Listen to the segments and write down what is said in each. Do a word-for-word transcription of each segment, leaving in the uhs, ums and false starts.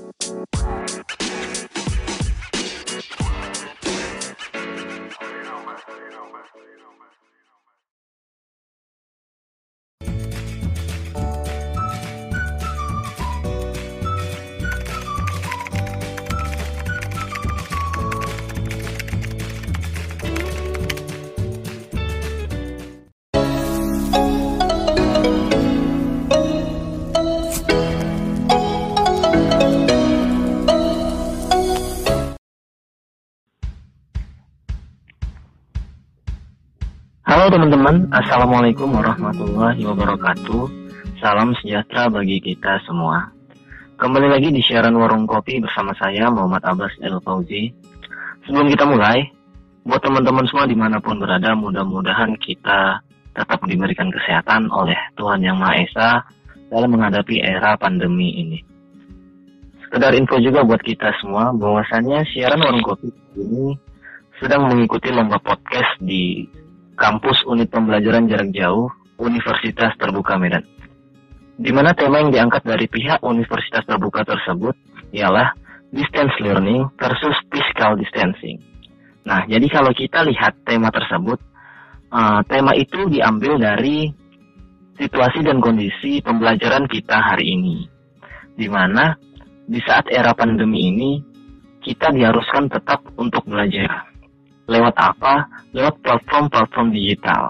Halo teman-teman, Assalamualaikum warahmatullahi wabarakatuh. Salam sejahtera bagi kita semua. Kembali lagi di siaran Warung Kopi bersama saya Muhammad Abbas El Fauzi. Sebelum kita mulai, buat teman-teman semua dimanapun berada, mudah-mudahan kita tetap diberikan kesehatan oleh Tuhan Yang Maha Esa dalam menghadapi era pandemi ini. Sekedar info juga buat kita semua, bahwasannya siaran Warung Kopi ini sedang mengikuti lomba podcast di Kampus Unit Pembelajaran Jarak Jauh Universitas Terbuka Medan, di mana tema yang diangkat dari pihak Universitas Terbuka tersebut ialah Distance Learning versus Physical Distancing. Nah, jadi kalau kita lihat tema tersebut, uh, tema itu diambil dari situasi dan kondisi pembelajaran kita hari ini, di mana di saat era pandemi ini kita diharuskan tetap untuk belajar. Lewat apa? Lewat platform-platform digital.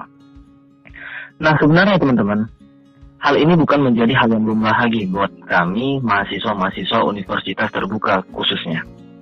Nah, sebenarnya teman-teman, hal ini bukan menjadi hal yang belum lagi buat kami, mahasiswa-mahasiswa Universitas Terbuka khususnya.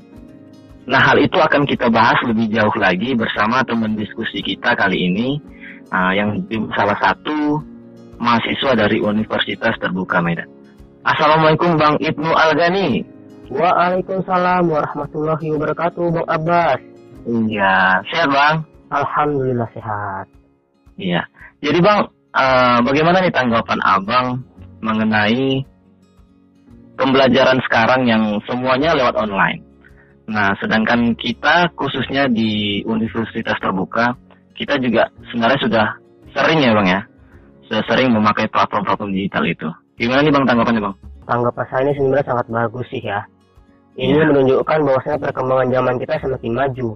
Nah, hal itu akan kita bahas lebih jauh lagi bersama teman diskusi kita kali ini, uh, yang salah satu mahasiswa dari Universitas Terbuka Medan. Assalamualaikum Bang Ibnu Algani. Waalaikumsalam warahmatullahi wabarakatuh, Bang Abbas. Iya, sehat Bang? Alhamdulillah sehat. Iya, jadi Bang, uh, bagaimana nih tanggapan Abang mengenai pembelajaran sekarang yang semuanya lewat online? Nah, sedangkan kita khususnya di Universitas Terbuka, kita juga sebenarnya sudah sering ya Bang ya, sudah sering memakai platform-platform digital itu. Gimana nih Bang tanggapannya Bang? Tanggapan saya ini sebenarnya sangat bagus sih ya. Ini ya. menunjukkan bahwasanya perkembangan zaman kita semakin maju.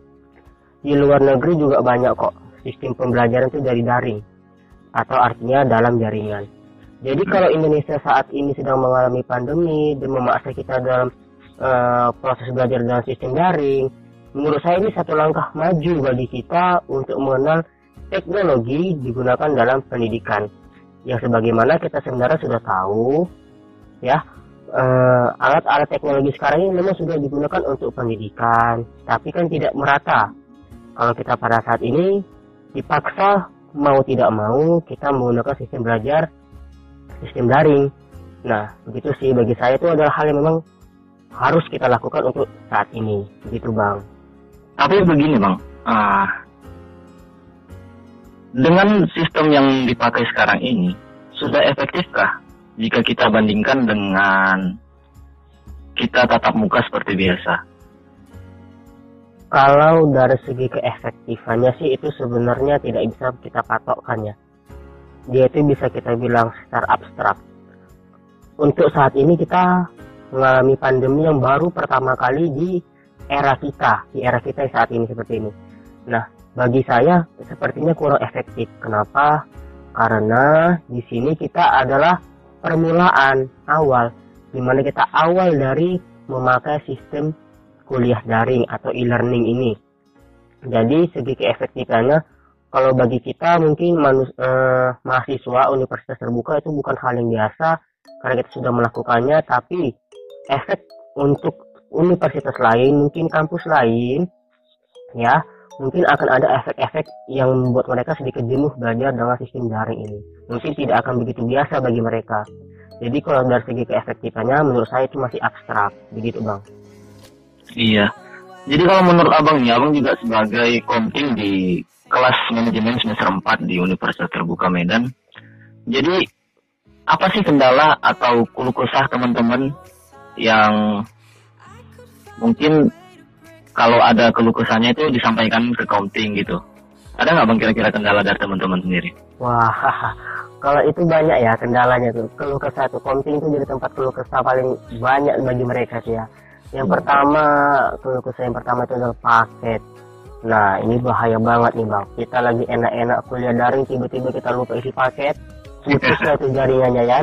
Di luar negeri juga banyak kok sistem pembelajaran itu dari daring, atau artinya dalam jaringan. Jadi kalau Indonesia saat ini sedang mengalami pandemi dan memaksa kita dalam uh, proses belajar dalam sistem daring, menurut saya ini satu langkah maju bagi kita untuk mengenal teknologi digunakan dalam pendidikan. Yang sebagaimana kita sebenarnya sudah tahu, ya, uh, alat-alat teknologi sekarang ini memang sudah digunakan untuk pendidikan, tapi kan tidak merata. Kalau kita pada saat ini dipaksa mau tidak mau kita menggunakan sistem belajar sistem daring. Nah, begitu sih bagi saya itu adalah hal yang memang harus kita lakukan untuk saat ini, begitu Bang. Tapi begini Bang, uh, dengan sistem yang dipakai sekarang ini sudah efektifkah jika kita bandingkan dengan kita tatap muka seperti biasa? Kalau dari segi keefektifannya sih itu sebenarnya tidak bisa kita patokkan ya. Dia itu bisa kita bilang secara abstrak. Untuk saat ini kita mengalami pandemi yang baru pertama kali di era kita, di era kita saat ini seperti ini. Nah, bagi saya sepertinya kurang efektif. Kenapa? Karena di sini kita adalah permulaan awal, di mana kita awal dari memakai sistem kuliah daring atau e-learning ini. Jadi segi keefektifannya, kalau bagi kita mungkin manus, eh, mahasiswa Universitas Terbuka itu bukan hal yang biasa karena kita sudah melakukannya, tapi efek untuk universitas lain, mungkin kampus lain, ya mungkin akan ada efek-efek yang membuat mereka sedikit jenuh belajar dengan sistem daring ini. Mungkin tidak akan begitu biasa bagi mereka. Jadi kalau dari segi keefektifannya menurut saya itu masih abstrak, begitu Bang. Iya. Jadi kalau menurut Abang nih, Abang juga sebagai komting di kelas manajemen semester empat di Universitas Terbuka Medan. Jadi apa sih kendala atau keluh kesah teman-teman yang mungkin kalau ada keluh kesahnya itu disampaikan ke komting gitu? Ada nggak Bang kira-kira kendala dari teman-teman sendiri? Wah, Kalau itu banyak ya kendalanya tuh. Keluh kesah tuh, Komting itu jadi tempat keluh kesah paling banyak bagi mereka sih ya. Yang Hmm. pertama, keluh kesah yang pertama itu adalah paket. Nah, ini bahaya banget nih bang. Kita lagi enak-enak kuliah daring, tiba-tiba kita lupa isi paket, putus lah tuh jaringannya ya.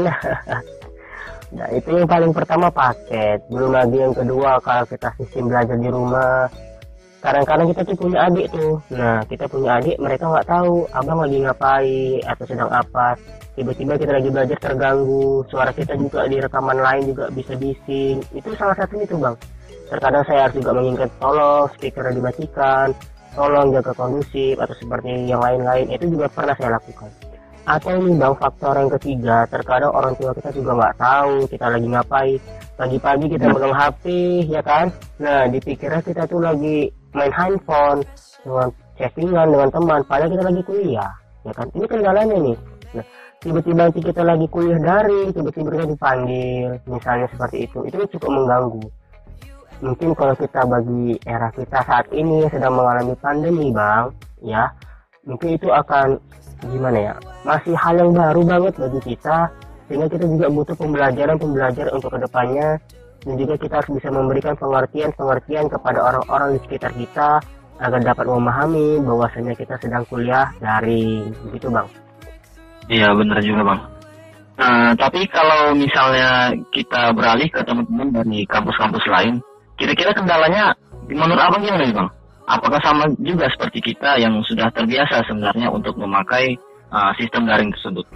Nah, itu yang paling pertama paket. Belum lagi yang kedua, kalau kita sistem belajar di rumah, kadang-kadang kita tuh punya adik tuh. Nah, kita punya adik, mereka nggak tahu abang lagi ngapain atau sedang apa. Tiba-tiba kita lagi belajar terganggu, suara kita juga di rekaman lain juga bisa bising. Itu salah satunya tuh bang. Terkadang saya harus juga mengingat, tolong speaker dimatikan, tolong jaga kondusif atau seperti yang lain-lain. Itu juga pernah saya lakukan. Atau ini bang, faktor yang ketiga, terkadang orang tua kita juga nggak tahu kita lagi ngapain. Pagi-pagi kita megang H P, ya kan? Nah, dipikirnya kita tuh lagi main handphone, dengan chattingan dengan teman, padahal kita lagi kuliah, ya kan? Ini kendalanya nih. Nah, tiba-tiba nanti kita lagi kuliah daring, tiba-tiba kita dipanggil, misalnya seperti itu, itu cukup mengganggu. Mungkin kalau kita bagi era kita saat ini sedang mengalami pandemi bang, ya, mungkin itu akan gimana ya, masih hal yang baru banget bagi kita, sehingga kita juga butuh pembelajaran-pembelajaran untuk kedepannya, dan juga kita harus bisa memberikan pengertian-pengertian kepada orang-orang di sekitar kita agar dapat memahami bahwasanya kita sedang kuliah daring, begitu bang. Iya benar juga bang. Nah, tapi kalau misalnya kita beralih ke teman-teman dari kampus-kampus lain, kira-kira kendalanya menurut abang gimana nih bang? Apakah sama juga seperti kita yang sudah terbiasa sebenarnya untuk memakai uh, sistem daring tersebut?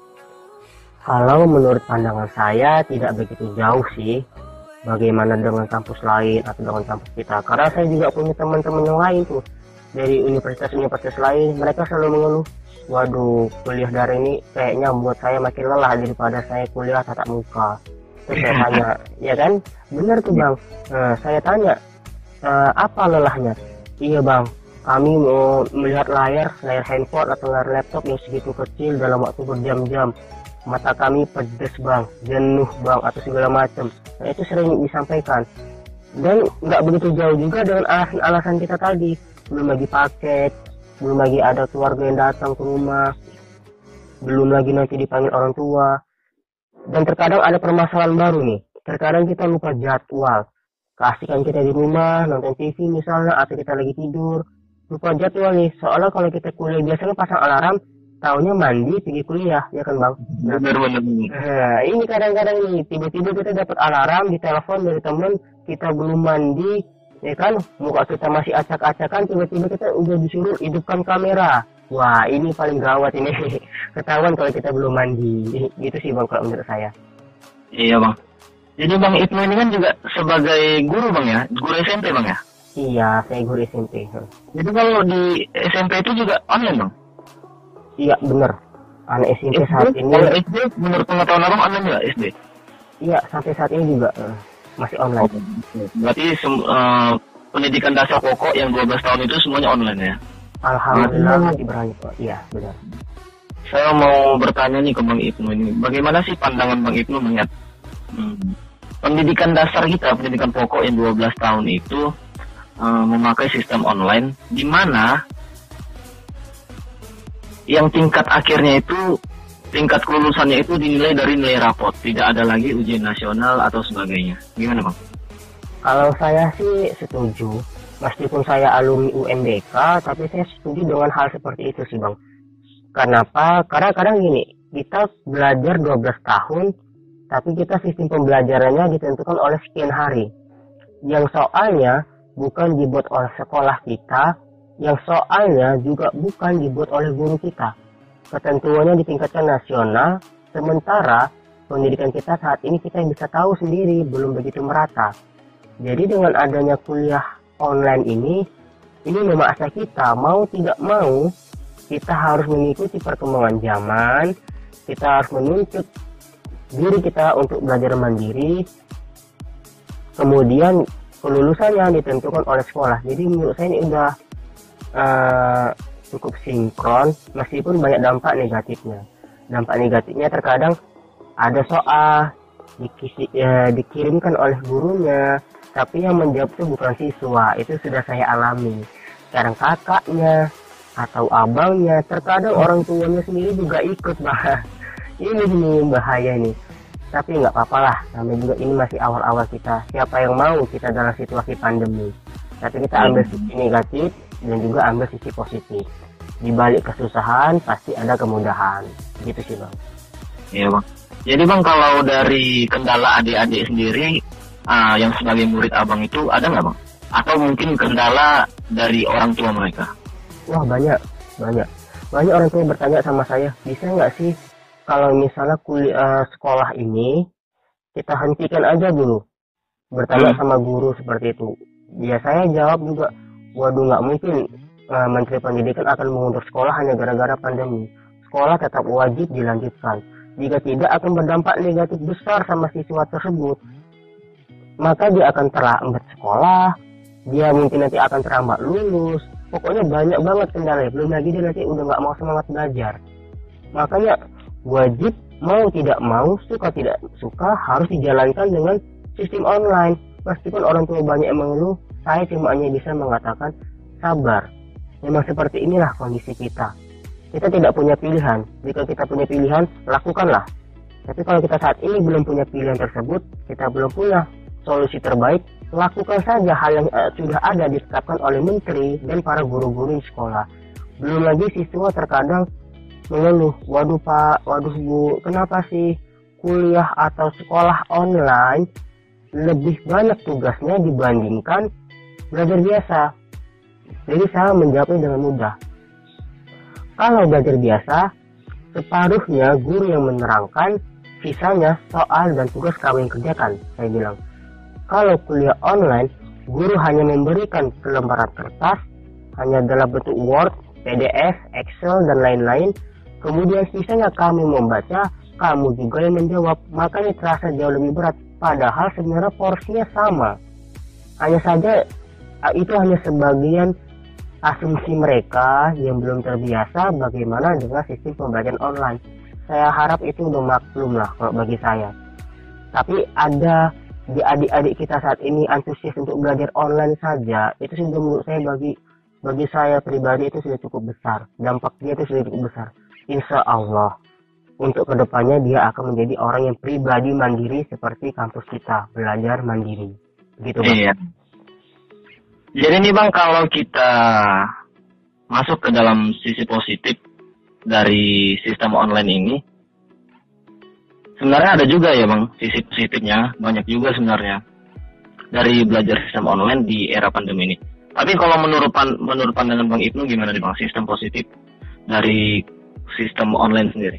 Kalau menurut pandangan saya tidak begitu jauh sih bagaimana dengan kampus lain atau dengan kampus kita. Karena saya juga punya teman-teman yang lain tuh dari universitas-universitas lain, mereka selalu mengeluh, waduh kuliah daring ini kayaknya buat saya makin lelah daripada saya kuliah tatap muka. Terus saya tanya, ya kan? Benar tuh bang. Nah, saya tanya, e, apa lelahnya? Iya bang, kami mau melihat layar, layar handphone atau layar laptop yang segitu kecil dalam waktu berjam-jam. Mata kami pedes bang, jenuh bang, atau segala macam. Nah, itu sering disampaikan. Dan nggak begitu jauh juga dengan alasan-alasan kita tadi. Belum lagi paket, belum lagi ada keluarga yang datang ke rumah, belum lagi nanti dipanggil orang tua. Dan terkadang ada permasalahan baru nih. Terkadang kita lupa jadwal. Keasikan kita di rumah, nonton T V misalnya, atau kita lagi tidur, lupa jadwal nih. Soalnya kalau kita kuliah biasanya pasang alarm, taunya mandi pergi kuliah, ya kan bang? Benar-benar. Nah, ini kadang-kadang nih, tiba-tiba kita dapat alarm di telepon dari teman, kita belum mandi, ya kan? Muka kita masih acak-acakan, tiba-tiba kita udah disuruh hidupkan kamera. Wah, ini paling gawat ini. Ketahuan kalau kita belum mandi. Gitu sih bang kalau menurut saya. Iya bang. Jadi bang Ibnu ini kan juga sebagai guru bang ya, guru S M P bang ya? Iya, saya guru S M P. Jadi kalau di S M P itu juga online bang? Iya benar. Anak S M P saat ini. Kalau S D menurut pengetahuan abang online nggak S D? Iya, sampai saat ini juga uh, masih online. Oh, berarti sem- uh, pendidikan dasar pokok yang dua belas tahun itu semuanya online ya? Alhamdulillah masih berani kok. Iya benar. Saya mau bertanya nih ke Bang Ibnu ini, bagaimana sih pandangan Bang Ibnu melihat hmm, pendidikan dasar kita, pendidikan pokok yang dua belas tahun itu uh, memakai sistem online, di mana yang tingkat akhirnya itu, tingkat kelulusannya itu dinilai dari nilai rapot, tidak ada lagi ujian nasional atau sebagainya. Gimana Bang? Kalau saya sih setuju. Meskipun saya alumni U M B K, tapi saya setuju dengan hal seperti itu sih bang. Kenapa? Karena kadang gini, kita belajar dua belas tahun, tapi kita sistem pembelajarannya ditentukan oleh sekian hari. Yang soalnya bukan dibuat oleh sekolah kita, yang soalnya juga bukan dibuat oleh guru kita. Ketentuannya ditingkatkan nasional, sementara pendidikan kita saat ini kita bisa tahu sendiri, belum begitu merata. Jadi dengan adanya kuliah online ini, ini memaksa kita, mau tidak mau, kita harus mengikuti perkembangan zaman, kita harus menuntut diri kita untuk belajar mandiri, kemudian kelulusannya ditentukan oleh sekolah. Jadi menurut saya ini udah uh, cukup sinkron, meskipun banyak dampak negatifnya. Dampak negatifnya terkadang ada soal dikisi, uh, dikirimkan oleh gurunya, tapi yang menjawab itu bukan siswa. Itu sudah saya alami. Sekarang kakaknya, atau abangnya, terkadang orang tuanya sendiri juga ikut, bah. Ini nih bahaya nih. Tapi nggak apa-apa lah, namanya juga ini masih awal-awal kita. Siapa yang mau kita dalam situasi pandemi? Tapi kita ambil sisi negatif dan juga ambil sisi positif. Di balik kesusahan pasti ada kemudahan. Gitu sih bang. Iya bang. Jadi bang, kalau dari kendala adik-adik sendiri, uh, yang sebagai murid abang itu ada nggak bang? Atau mungkin kendala dari orang tua mereka? Wah banyak, banyak. Banyak orang tua bertanya sama saya, bisa nggak sih kalau misalnya kuliah sekolah ini kita hentikan aja dulu? Bertanya hmm. sama guru seperti itu. Ya saya jawab juga, waduh nggak mungkin uh, Menteri Pendidikan akan mengundur sekolah hanya gara-gara pandemi. Sekolah tetap wajib dilanjutkan. Jika tidak akan berdampak negatif besar sama siswa tersebut. Maka dia akan terlambat sekolah, dia mungkin nanti akan terlambat lulus. Pokoknya banyak banget kendala. Belum lagi dia nanti udah nggak mau semangat belajar. Makanya wajib mau tidak mau, suka tidak suka harus dijalankan dengan sistem online. Meskipun orang tua banyak yang mengeluh, saya cuma hanya bisa mengatakan sabar. Memang seperti inilah kondisi kita. Kita tidak punya pilihan. Jika kita punya pilihan, lakukanlah. Tapi kalau kita saat ini belum punya pilihan tersebut, kita belum punya solusi terbaik, lakukan saja hal yang uh, sudah ada ditetapkan oleh menteri dan para guru-guru di sekolah. Belum lagi siswa terkadang mengeluh, waduh pak, waduh bu, kenapa sih kuliah atau sekolah online lebih banyak tugasnya dibandingkan belajar biasa? Jadi saya menjawabnya dengan mudah. Kalau belajar biasa, separuhnya guru yang menerangkan, sisanya soal dan tugas kamu yang kerjakan, saya bilang. Kalau kuliah online, guru hanya memberikan selembaran kertas, hanya dalam bentuk Word, P D F, Excel, dan lain-lain. Kemudian sisanya kami membaca, kamu juga yang menjawab, makanya terasa jauh lebih berat. Padahal sebenarnya porsinya sama. Hanya saja, itu hanya sebagian asumsi mereka yang belum terbiasa bagaimana dengan sistem pembelajaran online. Saya harap itu udah maklum lah kalau bagi saya. Tapi ada di adik-adik kita saat ini antusias untuk belajar online saja, itu sudah menurut saya bagi bagi saya pribadi itu sudah cukup besar. Dampak dia itu sudah cukup besar. Insya Allah untuk kedepannya dia akan menjadi orang yang pribadi mandiri seperti kampus kita, belajar mandiri. Begitu bang. Iya. Jadi nih bang, kalau kita masuk ke dalam sisi positif dari sistem online ini, sebenarnya ada juga ya bang sisi positifnya, banyak juga sebenarnya dari belajar sistem online di era pandemi ini. Tapi kalau menurut pan, menurut pandangan bang Ibnu gimana nih bang sistem positif dari sistem online sendiri?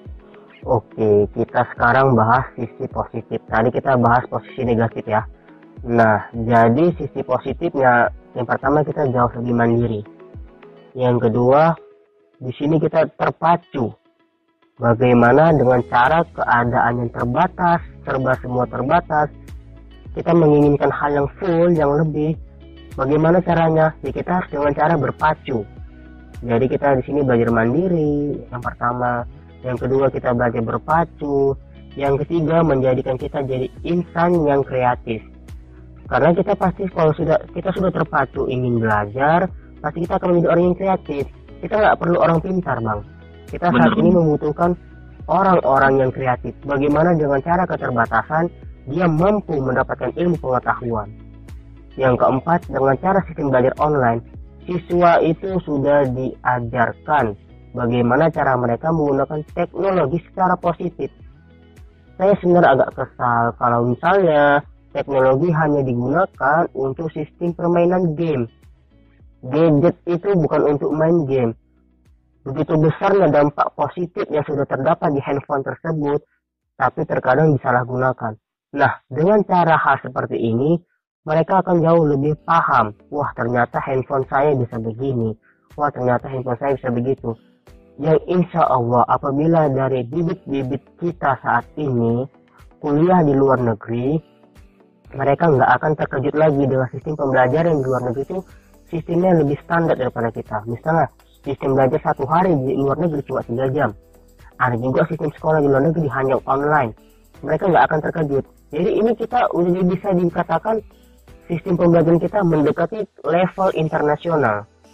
Oke, kita sekarang bahas sisi positif. Tadi kita bahas posisi negatif ya. Nah, jadi sisi positifnya, yang pertama kita jauh lebih mandiri. Yang kedua, di sini kita terpacu. Bagaimana dengan cara keadaan yang terbatas, serba semua terbatas, kita menginginkan hal yang full, yang lebih. Bagaimana caranya? Ya kita harus dengan cara berpacu. Jadi kita di sini belajar mandiri, yang pertama. Yang kedua kita belajar berpacu. Yang ketiga menjadikan kita jadi insan yang kreatif. Karena kita pasti kalau sudah kita sudah terpacu ingin belajar, pasti kita akan menjadi orang yang kreatif. Kita nggak perlu orang pintar bang. Kita saat Bener. ini membutuhkan orang-orang yang kreatif. Bagaimana dengan cara keterbatasan dia mampu mendapatkan ilmu pengetahuan. Yang keempat, dengan cara sistem belajar online, siswa itu sudah diajarkan bagaimana cara mereka menggunakan teknologi secara positif. Saya sebenarnya agak kesal kalau misalnya teknologi hanya digunakan untuk sistem permainan game. Gadget itu bukan untuk main game. Begitu besarnya dampak positif yang sudah terdapat di handphone tersebut, tapi terkadang disalahgunakan. Nah, dengan cara hal seperti ini, mereka akan jauh lebih paham. Wah, ternyata handphone saya bisa begini. Wah, ternyata handphone saya bisa begitu. Yang insya Allah apabila dari bibit-bibit kita saat ini kuliah di luar negeri, mereka nggak akan terkejut lagi dengan sistem pembelajaran di luar negeri itu sistemnya lebih standar daripada kita. Misalnya sistem belajar satu hari di luar negeri cuma tiga jam. Ada juga sistem sekolah di luar negeri hanya online. Mereka nggak akan terkejut. Jadi ini kita udah bisa dikatakan sistem pembelajaran kita mendekati level internasional.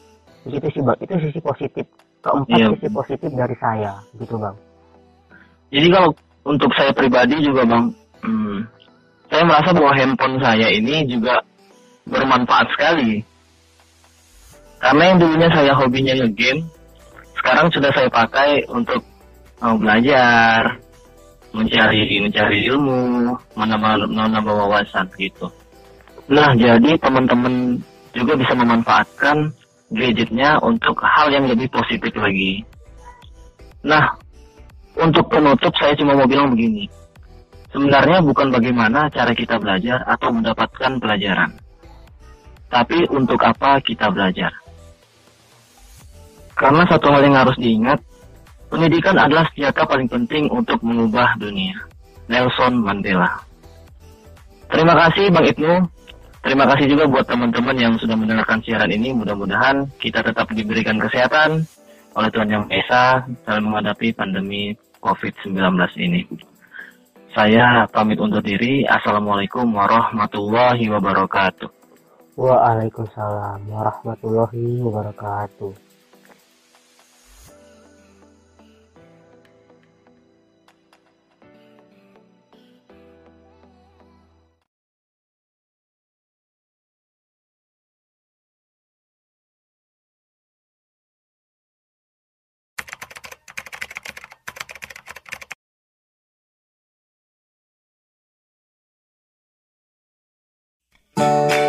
Begitu sih bang, itu sisi positif. Keempat Iya. sisi positif dari saya, gitu bang. Jadi kalau untuk saya pribadi juga bang, hmm, saya merasa bahwa handphone saya ini juga bermanfaat sekali. Karena yang dulunya saya hobinya nge-game, sekarang sudah saya pakai untuk uh, belajar, mencari mencari ilmu, menambah menambah wawasan gitu. Nah, jadi teman-teman juga bisa memanfaatkan gadgetnya untuk hal yang lebih positif lagi. Nah, untuk penutup saya cuma mau bilang begini. Sebenarnya bukan bagaimana cara kita belajar atau mendapatkan pelajaran, tapi untuk apa kita belajar. Karena satu hal yang harus diingat, pendidikan adalah senjata paling penting untuk mengubah dunia. Nelson Mandela. Terima kasih Bang Ibnu. Terima kasih juga buat teman-teman yang sudah mendengarkan siaran ini. Mudah-mudahan kita tetap diberikan kesehatan oleh Tuhan Yang Maha Esa dalam menghadapi pandemi covid sembilan belas ini. Saya pamit undur diri. Assalamualaikum warahmatullahi wabarakatuh. Waalaikumsalam warahmatullahi wabarakatuh. Thank you.